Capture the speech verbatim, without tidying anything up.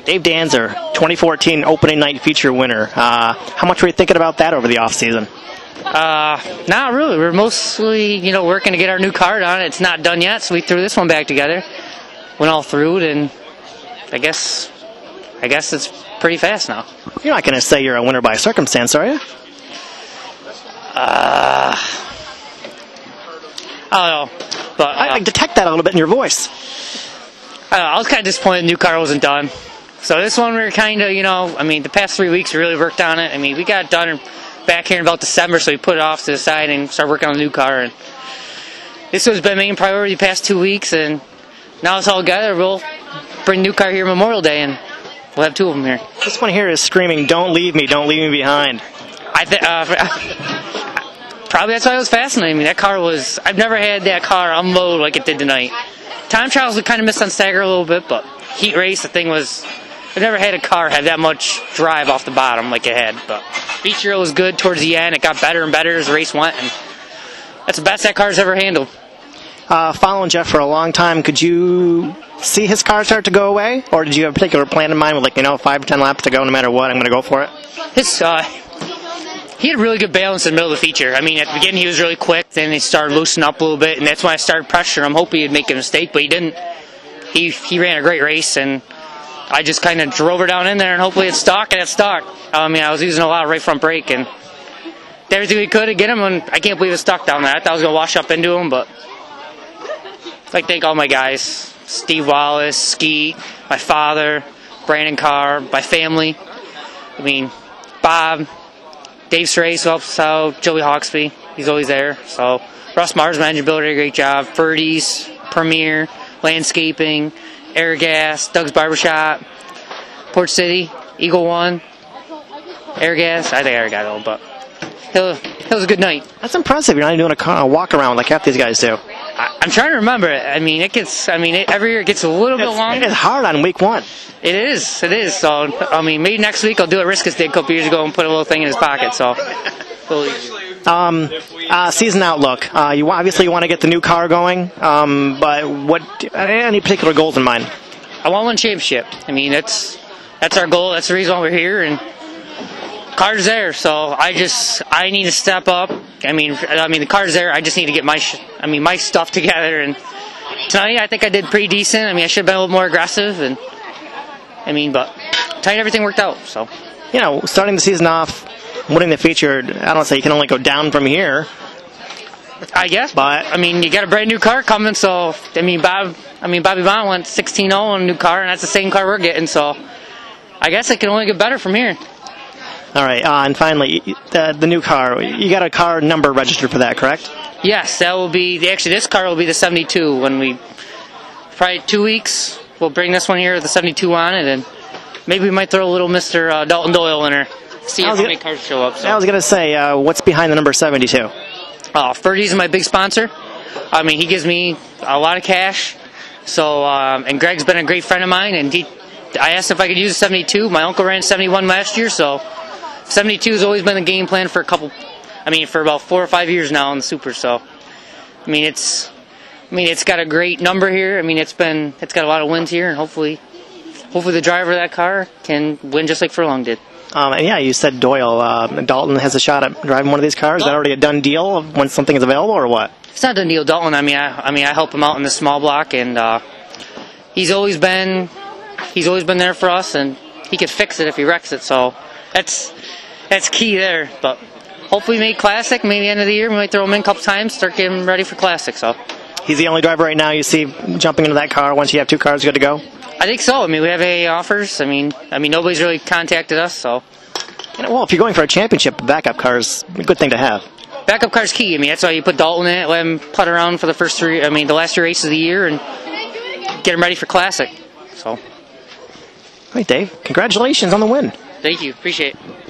Dave Danzer, twenty fourteen opening night feature winner. Uh, how much were you thinking about that over the off season? Uh, not really. We're mostly, you know, working to get our new card on. It's not done yet, so we threw this one back together. Went all through it, and I guess, I guess it's pretty fast now. You're not going to say you're a winner by circumstance, are you? Uh, I don't know, but uh, I, I detect that a little bit in your voice. I, don't know, I was kind of disappointed the new car wasn't done. So this one we were kind of, you know, I mean, the past three weeks we really worked on it. I mean, we got it done back here in about December, so we put it off to the side and started working on the new car. And this has been main priority the past two weeks, and now it's all together. We'll bring the new car here Memorial Day, and we'll have two of them here. This one here is screaming, "Don't leave me, don't leave me behind." I th- uh, probably that's why it was fascinating. I mean, that car was, I've never had that car unload like it did tonight. Time trials we kind of missed on stagger a little bit, but heat race, the thing was, I've never had a car have that much drive off the bottom like it had. But feature was good towards the end. It got better and better as the race went, and that's the best that car's ever handled. Uh, following Jeff for a long time, could you see his car start to go away, or did you have a particular plan in mind with, like, you know, five or ten laps to go, no matter what, I'm going to go for it? His, uh, he had really good balance in the middle of the feature. I mean, at the beginning he was really quick, then he started loosening up a little bit, and that's when I started pressuring him, hoping he'd make a mistake, but he didn't. He he ran a great race, and I just kind of drove her down in there, and hopefully it stuck, and it stuck. I mean, I was using a lot of right front brake, and did everything we could to get him, and I can't believe it stuck down there. I thought I was going to wash up into him, but I'd like to thank all my guys, Steve Wallace, Skeet, my father, Brandon Carr, my family. I mean, Bob, Dave Strace who helps us out, Joey Hawksby, he's always there. So Russ Mars, my engine builder, did a great job. Ferdy's, Premier, Landscaping, Airgas, Doug's Barbershop, Port City, Eagle One, Airgas. I think Airgas though, but it was a good night. That's impressive. You're not even doing a, car, a walk around like half these guys do. I, I'm trying to remember it. I mean, it gets. I mean, it, every year it gets a little it's, bit longer. It's hard on week one. It is. It is. So I mean, maybe next week I'll do what Riskus did a couple years ago and put a little thing in his pocket. So. Um, uh, season outlook. Uh, you obviously you want to get the new car going, um, but what? Any particular goals in mind? I want to win championship. I mean, that's that's our goal. That's the reason why we're here, and car's there. So I just I need to step up. I mean, I mean the car's there. I just need to get my sh- I mean my stuff together. And tonight I think I did pretty decent. I mean, I should have been a little more aggressive, and I mean, but tonight everything worked out. So you know, starting the season off, winning the feature, I don't say you can only go down from here. I guess, but I mean, you got a brand new car coming, so I mean, Bob, I mean, Bobby Bond went sixteen oh on a new car, and that's the same car we're getting. So I guess it can only get better from here. All right, uh, and finally, the, the new car. You got a car number registered for that, correct? Yes, that will be. Actually, this car will be the seventy-two. When we probably two weeks, we'll bring this one here with the seventy-two on it, and maybe we might throw a little Mister Uh, Dalton Doyle in her. See how many cars show up. So. I was going to say, uh, what's behind the number seventy-two? Uh, Ferdy's my big sponsor. I mean, he gives me a lot of cash. So, um, and Greg's been a great friend of mine, and he, I asked if I could use a seventy-two. My uncle ran seventy-one last year, so seventy-two has always been the game plan for a couple, I mean, for about four or five years now in the Super. So, I mean, it's, I mean, it's got a great number here. I mean, it's been, it's got a lot of wins here, and hopefully, hopefully the driver of that car can win just like Furlong did. Um, and yeah, you said Doyle. Uh, Dalton has a shot at driving one of these cars. Is that already a done deal when something is available, or what? It's not a done deal. Dalton, I mean, I, I mean, I help him out in the small block, and uh, he's always been, he's always been there for us, and he can fix it if he wrecks it. So that's that's key there. But hopefully, we make Classic. Maybe end of the year, we might throw him in a couple times, start getting him ready for Classic. So he's the only driver right now you see jumping into that car once you have two cars good to go. I think so. I mean, we have A A offers. I mean, I mean, nobody's really contacted us, so. You know, well, if you're going for a championship, a backup car is a good thing to have. Backup car's key. I mean, that's why you put Dalton in it, let him putt around for the first three, I mean, the last three races of the year, and get him ready for Classic. So. All right, Dave. Congratulations on the win. Thank you. Appreciate it.